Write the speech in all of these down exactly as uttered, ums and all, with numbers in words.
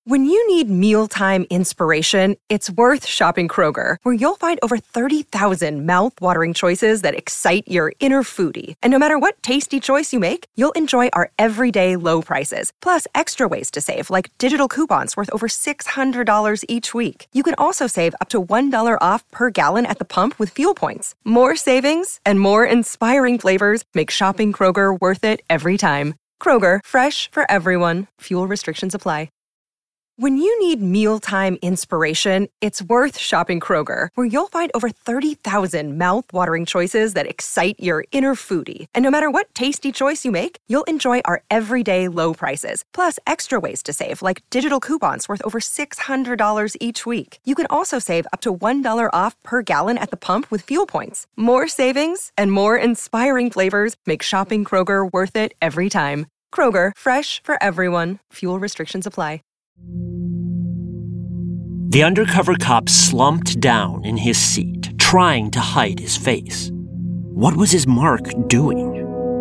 When you need mealtime inspiration, it's worth shopping Kroger, where you'll find over thirty thousand mouth-watering choices that excite your inner foodie. And no matter what tasty choice you make, you'll enjoy our everyday low prices, plus extra ways to save, like digital coupons worth over six hundred dollars each week. You can also save up to one dollar off per gallon at the pump with fuel points. More savings and more inspiring flavors make shopping Kroger worth it every time. Kroger, fresh for everyone. Fuel restrictions apply. When you need mealtime inspiration, it's worth shopping Kroger, where you'll find over thirty thousand mouth-watering choices that excite your inner foodie. And no matter what tasty choice you make, you'll enjoy our everyday low prices, plus extra ways to save, like digital coupons worth over six hundred dollars each week. You can also save up to one dollar off per gallon at the pump with fuel points. More savings and more inspiring flavors make shopping Kroger worth it every time. Kroger, fresh for everyone. Fuel restrictions apply. The undercover cop slumped down in his seat, trying to hide his face. What was his mark doing?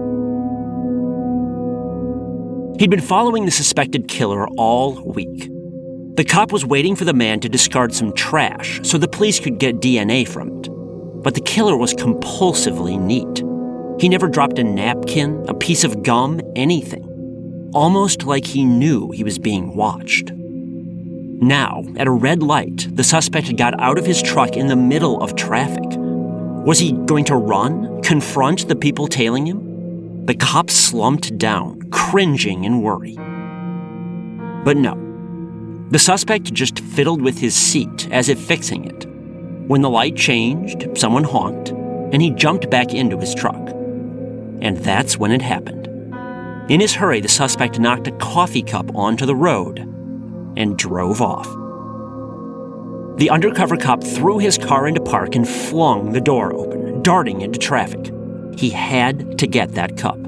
He'd been following the suspected killer all week. The cop was waiting for the man to discard some trash so the police could get D N A from it. But the killer was compulsively neat. He never dropped a napkin, a piece of gum, anything. Almost like he knew he was being watched. Now, at a red light, the suspect got out of his truck in the middle of traffic. Was he going to run, confront the people tailing him? The cop slumped down, cringing in worry. But no. The suspect just fiddled with his seat, as if fixing it. When the light changed, someone honked, and he jumped back into his truck. And that's when it happened. In his hurry, the suspect knocked a coffee cup onto the road and drove off. The undercover cop threw his car into park and flung the door open, darting into traffic. He had to get that cup.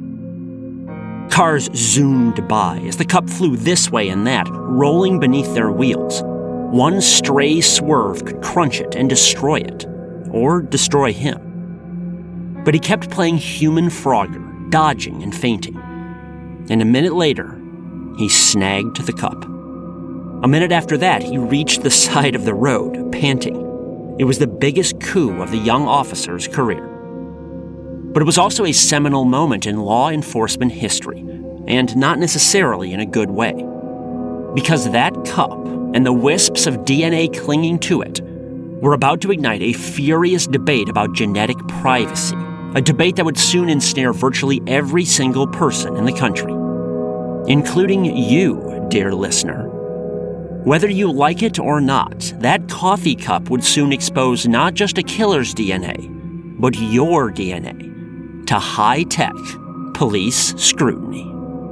Cars zoomed by as the cup flew this way and that, rolling beneath their wheels. One stray swerve could crunch it and destroy it, or destroy him. But he kept playing human Frogger, dodging and feinting. And a minute later, he snagged the cup. A minute after that, he reached the side of the road, panting. It was the biggest coup of the young officer's career. But it was also a seminal moment in law enforcement history, and not necessarily in a good way. Because that cup, and the wisps of D N A clinging to it, were about to ignite a furious debate about genetic privacy, a debate that would soon ensnare virtually every single person in the country, including you, dear listener. Whether you like it or not, that coffee cup would soon expose not just a killer's D N A, but your D N A to high-tech police scrutiny.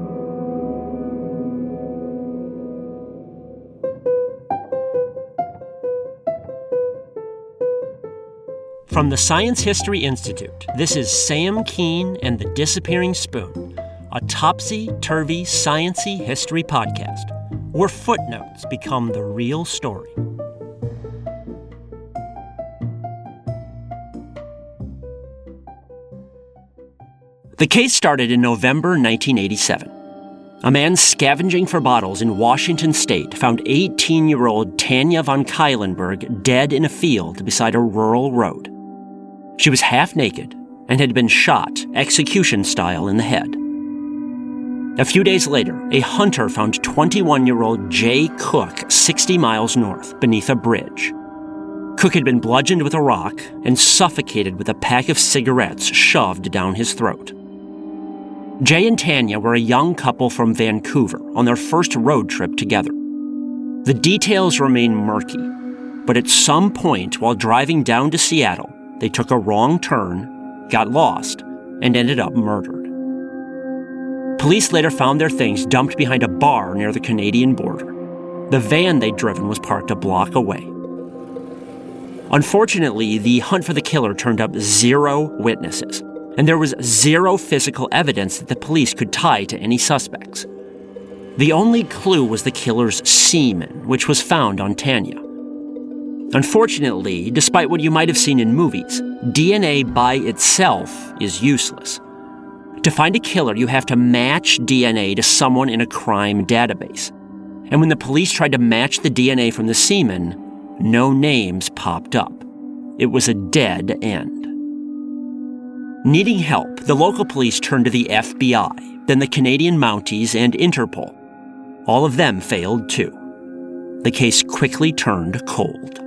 From the Science History Institute, this is Sam Keene and the Disappearing Spoon, a topsy-turvy, science-y history podcast, where footnotes become the real story. The case started in November nineteen eighty-seven. A man scavenging for bottles in Washington state found eighteen-year-old Tanya von Keilenberg dead in a field beside a rural road. She was half naked and had been shot execution-style in the head. A few days later, a hunter found twenty-one-year-old Jay Cook sixty miles north, beneath a bridge. Cook had been bludgeoned with a rock and suffocated with a pack of cigarettes shoved down his throat. Jay and Tanya were a young couple from Vancouver on their first road trip together. The details remain murky, but at some point while driving down to Seattle, they took a wrong turn, got lost, and ended up murdered. Police later found their things dumped behind a bar near the Canadian border. The van they'd driven was parked a block away. Unfortunately, the hunt for the killer turned up zero witnesses, and there was zero physical evidence that the police could tie to any suspects. The only clue was the killer's semen, which was found on Tanya. Unfortunately, despite what you might have seen in movies, D N A by itself is useless. To find a killer, you have to match D N A to someone in a crime database. And when the police tried to match the D N A from the semen, no names popped up. It was a dead end. Needing help, the local police turned to the F B I, then the Canadian Mounties and Interpol. All of them failed too. The case quickly turned cold.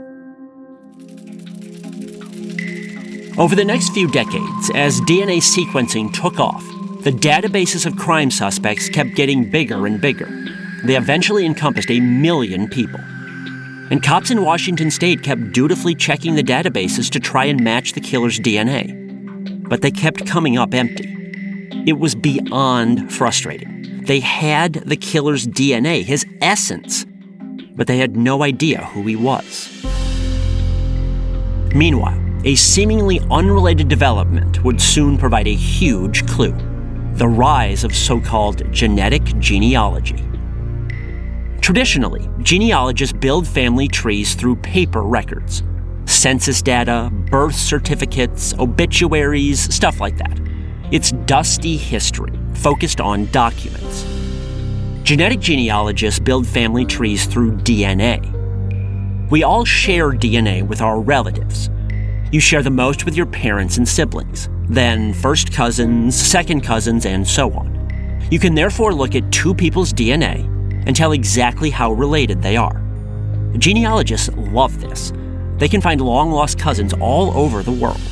Over the next few decades, as D N A sequencing took off, the databases of crime suspects kept getting bigger and bigger. They eventually encompassed a million people. And cops in Washington state kept dutifully checking the databases to try and match the killer's D N A. But they kept coming up empty. It was beyond frustrating. They had the killer's D N A, his essence, but they had no idea who he was. Meanwhile, a seemingly unrelated development would soon provide a huge clue: the rise of so-called genetic genealogy. Traditionally, genealogists build family trees through paper records. Census data, birth certificates, obituaries, stuff like that. It's dusty history, focused on documents. Genetic genealogists build family trees through D N A. We all share D N A with our relatives. You share the most with your parents and siblings, then first cousins, second cousins, and so on. You can therefore look at two people's D N A and tell exactly how related they are. Genealogists love this. They can find long-lost cousins all over the world.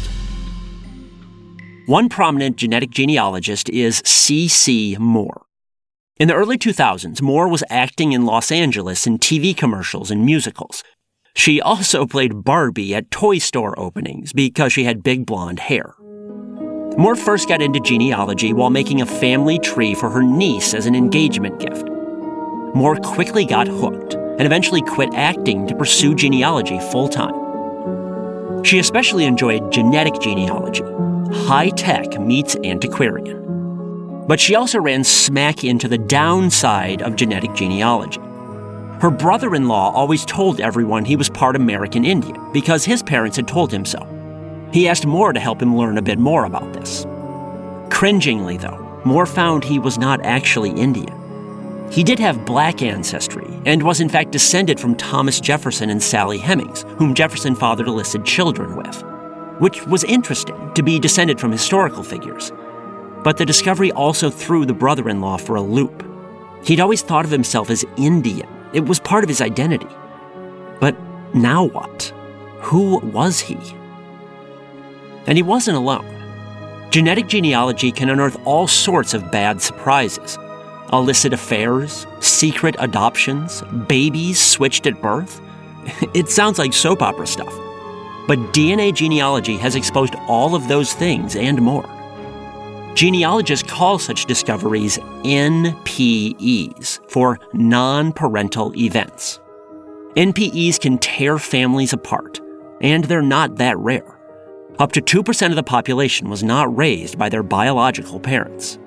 One prominent genetic genealogist is C C Moore. In the early two thousands, Moore was acting in Los Angeles in T V commercials and musicals. She also played Barbie at toy store openings because she had big blonde hair. Moore first got into genealogy while making a family tree for her niece as an engagement gift. Moore quickly got hooked and eventually quit acting to pursue genealogy full-time. She especially enjoyed genetic genealogy. High-tech meets antiquarian. But she also ran smack into the downside of genetic genealogy. Her brother-in-law always told everyone he was part American Indian because his parents had told him so. He asked Moore to help him learn a bit more about this. Cringingly, though, Moore found he was not actually Indian. He did have black ancestry and was in fact descended from Thomas Jefferson and Sally Hemings, whom Jefferson fathered illicit children with, which was interesting to be descended from historical figures. But the discovery also threw the brother-in-law for a loop. He'd always thought of himself as Indian. It was part of his identity. But now what? Who was he? And he wasn't alone. Genetic genealogy can unearth all sorts of bad surprises. Illicit affairs, secret adoptions, babies switched at birth. It sounds like soap opera stuff. But D N A genealogy has exposed all of those things and more. Genealogists call such discoveries N P Es, for non-parental events. N P Es can tear families apart, and they're not that rare. Up to two percent of the population was not raised by their biological parents.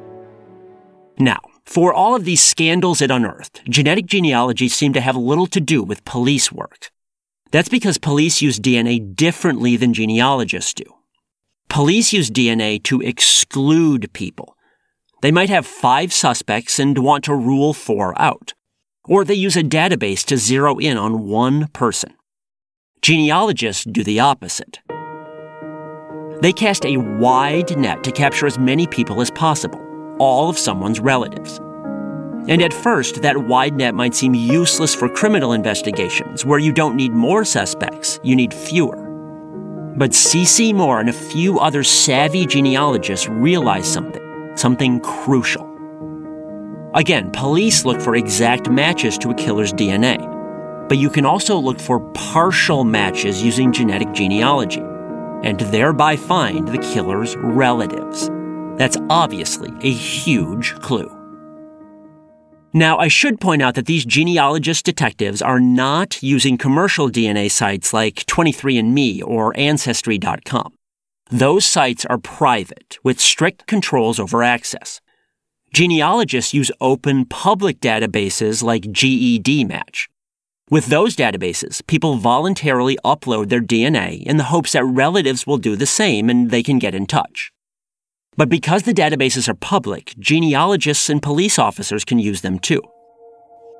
Now, for all of these scandals it unearthed, genetic genealogy seemed to have little to do with police work. That's because police use D N A differently than genealogists do. Police use D N A to exclude people. They might have five suspects and want to rule four out. Or they use a database to zero in on one person. Genealogists do the opposite. They cast a wide net to capture as many people as possible, all of someone's relatives. And at first, that wide net might seem useless for criminal investigations, where you don't need more suspects, you need fewer. But C C Moore and a few other savvy genealogists realized something, something crucial. Again, police look for exact matches to a killer's D N A, but you can also look for partial matches using genetic genealogy, and thereby find the killer's relatives. That's obviously a huge clue. Now, I should point out that these genealogist detectives are not using commercial D N A sites like twenty-three and me or Ancestry dot com. Those sites are private, with strict controls over access. Genealogists use open public databases like G E D Match. With those databases, people voluntarily upload their D N A in the hopes that relatives will do the same and they can get in touch. But because the databases are public, genealogists and police officers can use them too.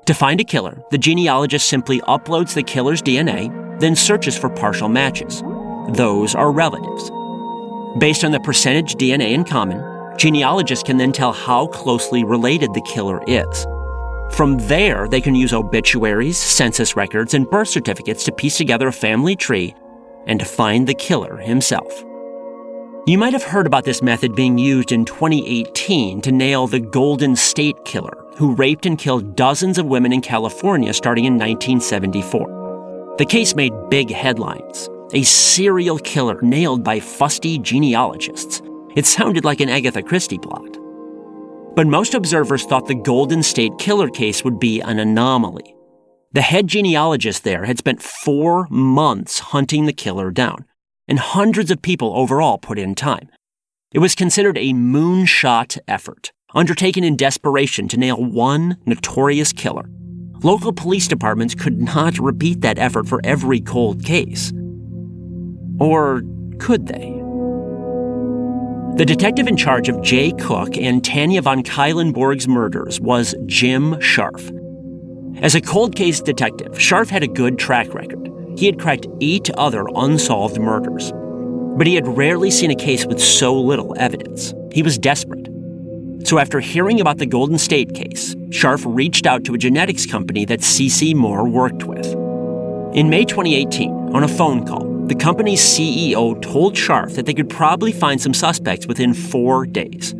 To find a killer, the genealogist simply uploads the killer's D N A, then searches for partial matches. Those are relatives. Based on the percentage D N A in common, genealogists can then tell how closely related the killer is. From there, they can use obituaries, census records, and birth certificates to piece together a family tree and to find the killer himself. You might have heard about this method being used in twenty eighteen to nail the Golden State Killer, who raped and killed dozens of women in California starting in nineteen seventy-four. The case made big headlines. A serial killer nailed by fusty genealogists. It sounded like an Agatha Christie plot. But most observers thought the Golden State Killer case would be an anomaly. The head genealogist there had spent four months hunting the killer down, and hundreds of people overall put in time. It was considered a moonshot effort, undertaken in desperation to nail one notorious killer. Local police departments could not repeat that effort for every cold case. Or could they? The detective in charge of Jay Cook and Tanya von Kuylenborg's murders was Jim Scharf. As a cold case detective, Scharf had a good track record. He had cracked eight other unsolved murders. But he had rarely seen a case with so little evidence. He was desperate. So after hearing about the Golden State case, Scharf reached out to a genetics company that C C Moore worked with. In May twenty eighteen, on a phone call, the company's C E O told Scharf that they could probably find some suspects within four days.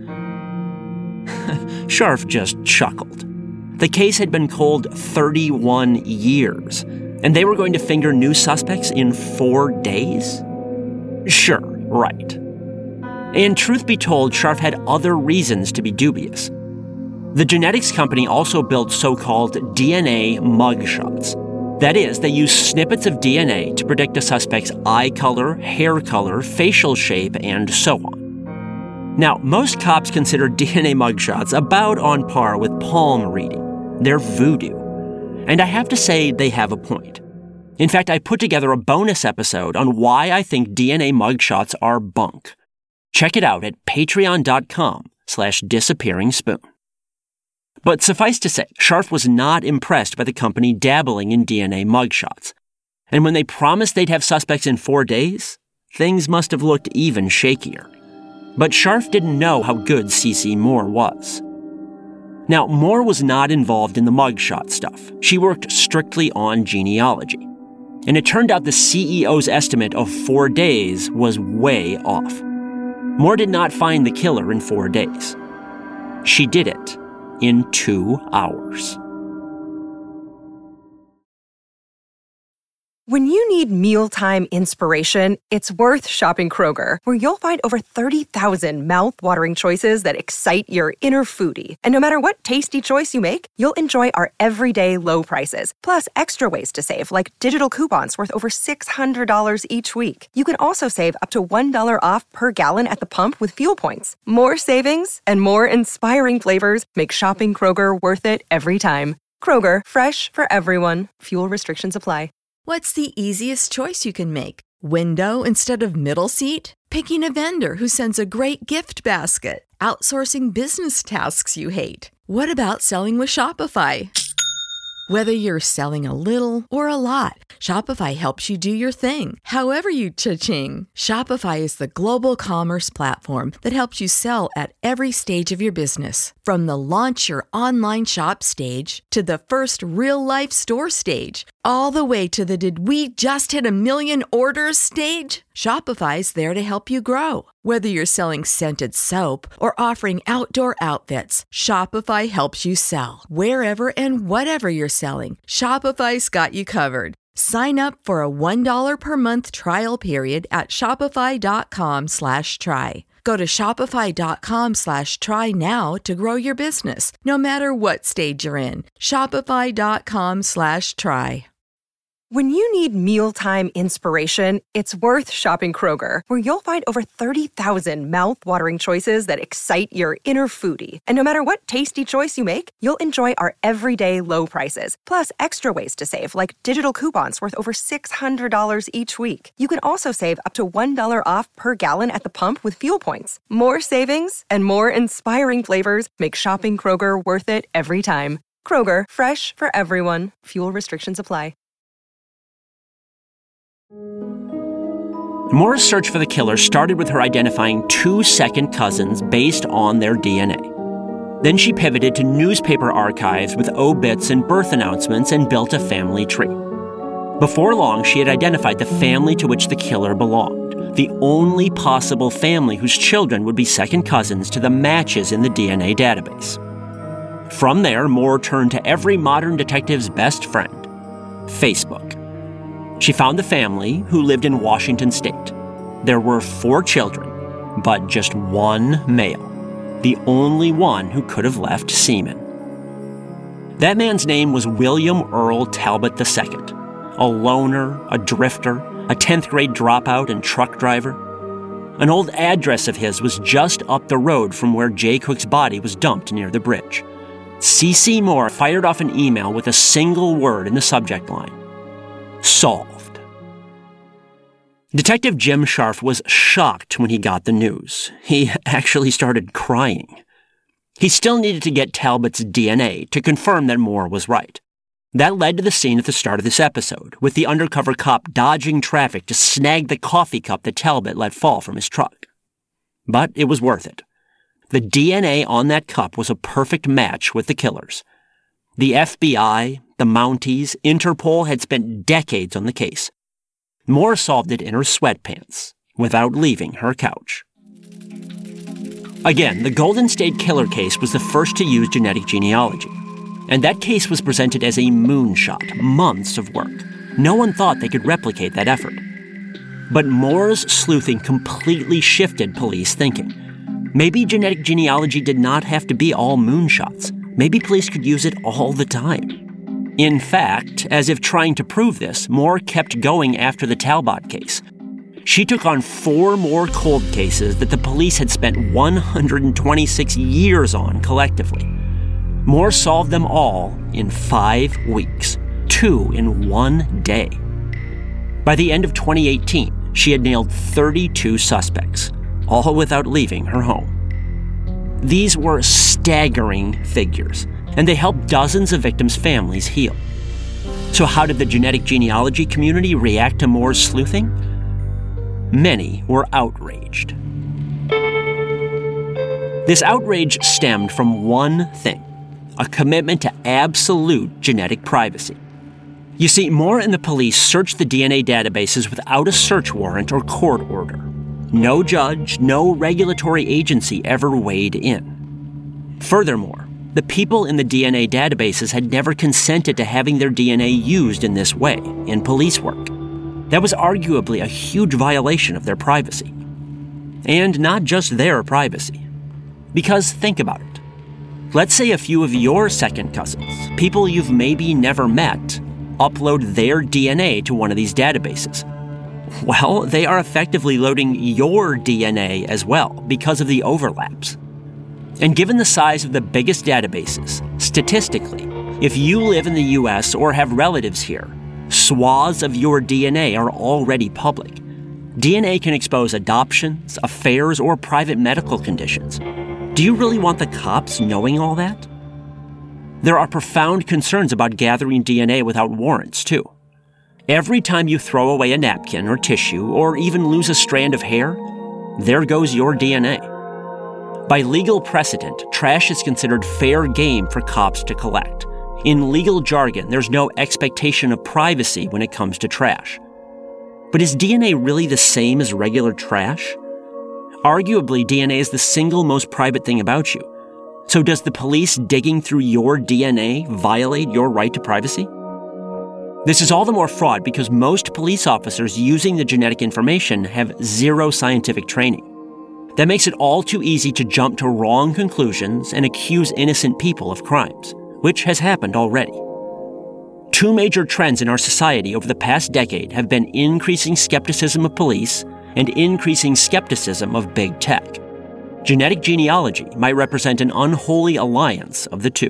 Scharf just chuckled. The case had been cold thirty-one years, and they were going to finger new suspects in four days? Sure, right. And truth be told, Scharf had other reasons to be dubious. The genetics company also built so-called D N A mugshots. That is, they use snippets of D N A to predict a suspect's eye color, hair color, facial shape, and so on. Now, most cops consider D N A mugshots about on par with palm reading. They're voodoo. And I have to say they have a point. In fact, I put together a bonus episode on why I think D N A mugshots are bunk. Check it out at patreon.com slash disappearing spoon. But suffice to say, Scharf was not impressed by the company dabbling in D N A mugshots. And when they promised they'd have suspects in four days, things must have looked even shakier. But Scharf didn't know how good C C Moore was. Now, Moore was not involved in the mugshot stuff. She worked strictly on genealogy. And it turned out the C E O's estimate of four days was way off. Moore did not find the killer in four days. She did it in two hours. When you need mealtime inspiration, it's worth shopping Kroger, where you'll find over thirty thousand mouth-watering choices that excite your inner foodie. And no matter what tasty choice you make, you'll enjoy our everyday low prices, plus extra ways to save, like digital coupons worth over six hundred dollars each week. You can also save up to one dollar off per gallon at the pump with fuel points. More savings and more inspiring flavors make shopping Kroger worth it every time. Kroger, fresh for everyone. Fuel restrictions apply. What's the easiest choice you can make? Window instead of middle seat? Picking a vendor who sends a great gift basket? Outsourcing business tasks you hate? What about selling with Shopify? Whether you're selling a little or a lot, Shopify helps you do your thing, however you cha-ching. Shopify is the global commerce platform that helps you sell at every stage of your business. From the launch your online shop stage to the first real-life store stage, all the way to the did we just hit a million orders stage. Shopify's there to help you grow. Whether you're selling scented soap or offering outdoor outfits, Shopify helps you sell. Wherever and whatever you're selling, Shopify's got you covered. Sign up for a one dollar per month trial period at shopify.com slash try. Go to shopify.com slash try now to grow your business, no matter what stage you're in. Shopify.com slash try. When you need mealtime inspiration, it's worth shopping Kroger, where you'll find over thirty thousand mouth-watering choices that excite your inner foodie. And no matter what tasty choice you make, you'll enjoy our everyday low prices, plus extra ways to save, like digital coupons worth over six hundred dollars each week. You can also save up to one dollar off per gallon at the pump with fuel points. More savings and more inspiring flavors make shopping Kroger worth it every time. Kroger, fresh for everyone. Fuel restrictions apply. Moore's search for the killer started with her identifying two second cousins based on their D N A. Then she pivoted to newspaper archives with obits and birth announcements and built a family tree. Before long, she had identified the family to which the killer belonged, the only possible family whose children would be second cousins to the matches in the D N A database. From there, Moore turned to every modern detective's best friend, Facebook. She found the family, who lived in Washington state. There were four children, but just one male, the only one who could have left semen. That man's name was William Earl Talbot the Second, a loner, a drifter, a tenth grade dropout and truck driver. An old address of his was just up the road from where Jay Cook's body was dumped near the bridge. C C Moore fired off an email with a single word in the subject line: solved. Detective Jim Scharf was shocked when he got the news. He actually started crying. He still needed to get Talbot's D N A to confirm that Moore was right. That led to the scene at the start of this episode, with the undercover cop dodging traffic to snag the coffee cup that Talbot let fall from his truck. But it was worth it. The D N A on that cup was a perfect match with the killer's. The F B I, the Mounties, Interpol had spent decades on the case. Moore solved it in her sweatpants, without leaving her couch. Again, the Golden State Killer case was the first to use genetic genealogy. And that case was presented as a moonshot, months of work. No one thought they could replicate that effort. But Moore's sleuthing completely shifted police thinking. Maybe genetic genealogy did not have to be all moonshots. Maybe police could use it all the time. In fact, as if trying to prove this, Moore kept going after the Talbot case. She took on four more cold cases that the police had spent one hundred twenty-six years on collectively. Moore solved them all in five weeks, two in one day. By the end of twenty eighteen, she had nailed thirty-two suspects, all without leaving her home. These were staggering figures, and they helped dozens of victims' families heal. So how did the genetic genealogy community react to Moore's sleuthing? Many were outraged. This outrage stemmed from one thing: a commitment to absolute genetic privacy. You see, Moore and the police searched the D N A databases without a search warrant or court order. No judge, no regulatory agency ever weighed in. Furthermore, the people in the D N A databases had never consented to having their D N A used in this way, in police work. That was arguably a huge violation of their privacy. And not just their privacy. Because think about it. Let's say a few of your second cousins, people you've maybe never met, upload their D N A to one of these databases. Well, they are effectively loading your D N A as well because of the overlaps. And given the size of the biggest databases, statistically, if you live in the U S or have relatives here, swaths of your D N A are already public. D N A can expose adoptions, affairs, or private medical conditions. Do you really want the cops knowing all that? There are profound concerns about gathering D N A without warrants, too. Every time you throw away a napkin or tissue, or even lose a strand of hair, there goes your D N A. By legal precedent, trash is considered fair game for cops to collect. In legal jargon, there's no expectation of privacy when it comes to trash. But is D N A really the same as regular trash? Arguably, D N A is the single most private thing about you. So does the police digging through your D N A violate your right to privacy? This is all the more fraught because most police officers using the genetic information have zero scientific training. That makes it all too easy to jump to wrong conclusions and accuse innocent people of crimes, which has happened already. Two major trends in our society over the past decade have been increasing skepticism of police and increasing skepticism of big tech. Genetic genealogy might represent an unholy alliance of the two.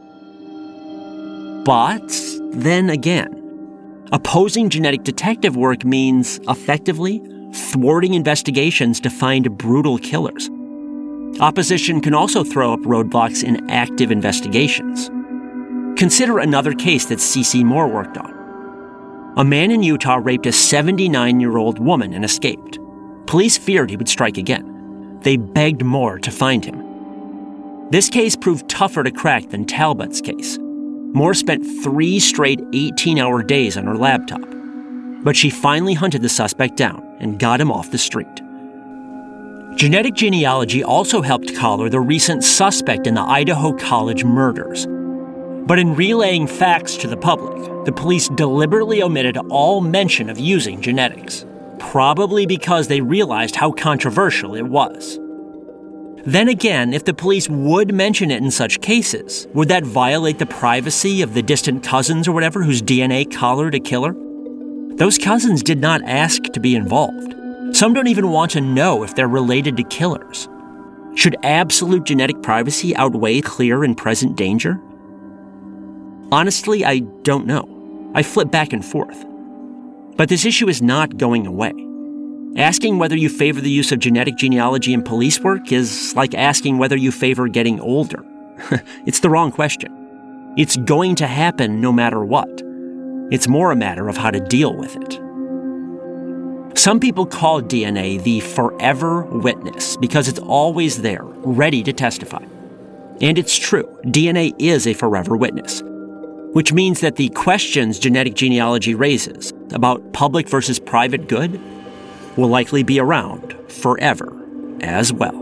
But then again, opposing genetic detective work means, effectively, thwarting investigations to find brutal killers. Opposition can also throw up roadblocks in active investigations. Consider another case that C C Moore worked on. A man in Utah raped a seventy-nine-year-old woman and escaped. Police feared he would strike again. They begged Moore to find him. This case proved tougher to crack than Talbot's case. Moore spent three straight eighteen-hour days on her laptop. But she finally hunted the suspect down and got him off the street. Genetic genealogy also helped collar the recent suspect in the Idaho College murders. But in relaying facts to the public, the police deliberately omitted all mention of using genetics, probably because they realized how controversial it was. Then again, if the police would mention it in such cases, would that violate the privacy of the distant cousins or whatever whose D N A collared a killer? Those cousins did not ask to be involved. Some don't even want to know if they're related to killers. Should absolute genetic privacy outweigh clear and present danger? Honestly, I don't know. I flip back and forth. But this issue is not going away. Asking whether you favor the use of genetic genealogy in police work is like asking whether you favor getting older. It's the wrong question. It's going to happen no matter what. It's more a matter of how to deal with it. Some people call D N A the forever witness because it's always there, ready to testify. And it's true, D N A is a forever witness, which means that the questions genetic genealogy raises about public versus private good will likely be around forever as well.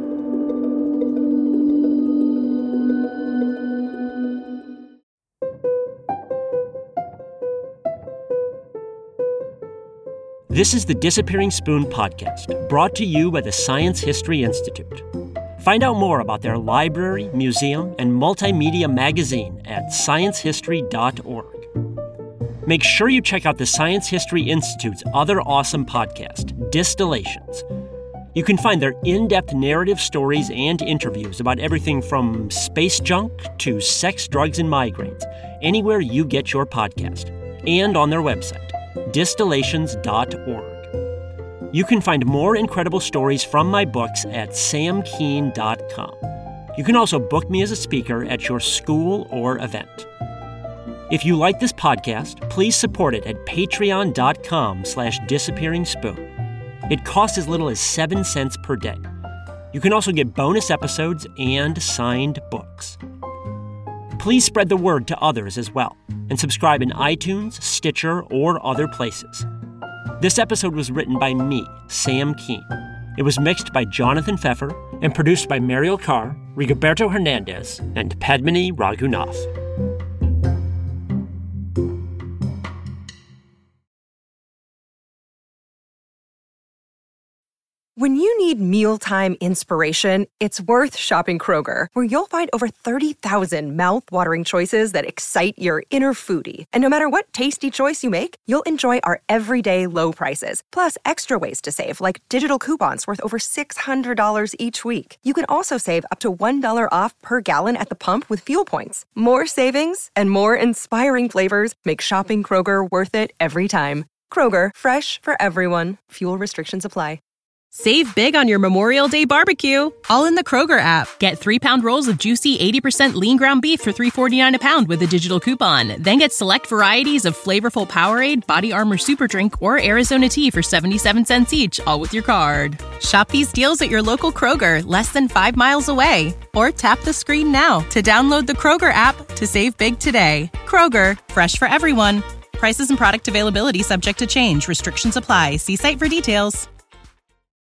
This is the Disappearing Spoon podcast, brought to you by the Science History Institute. Find out more about their library, museum, and multimedia magazine at science history dot org. Make sure you check out the Science History Institute's other awesome podcast, Distillations. You can find their in-depth narrative stories and interviews about everything from space junk to sex, drugs, and migraines, anywhere you get your podcast, and on their website, distillations dot org. You can find more incredible stories from my books at sam keen dot com. You can also book me as a speaker at your school or event. If you like this podcast, please support it at patreon dot com slash disappearing spoon. It costs as little as seven cents per day. You can also get bonus episodes and signed books. Please spread the word to others as well, and subscribe in iTunes, Stitcher, or other places. This episode was written by me, Sam Keen. It was mixed by Jonathan Pfeffer and produced by Mariel Carr, Rigoberto Hernandez, and Padmini Raghunath. When you need mealtime inspiration, it's worth shopping Kroger, where you'll find over thirty thousand mouth-watering choices that excite your inner foodie. And no matter what tasty choice you make, you'll enjoy our everyday low prices, plus extra ways to save, like digital coupons worth over six hundred dollars each week. You can also save up to one dollar off per gallon at the pump with fuel points. More savings and more inspiring flavors make shopping Kroger worth it every time. Kroger, fresh for everyone. Fuel restrictions apply. Save big on your Memorial Day barbecue, all in the Kroger app. Get three-pound rolls of juicy eighty percent lean ground beef for three forty-nine a pound with a digital coupon. Then get select varieties of flavorful Powerade, Body Armor Super Drink, or Arizona tea for seventy-seven cents each, all with your card. Shop these deals at your local Kroger, less than five miles away. Or tap the screen now to download the Kroger app to save big today. Kroger, fresh for everyone. Prices and product availability subject to change. Restrictions apply. See site for details.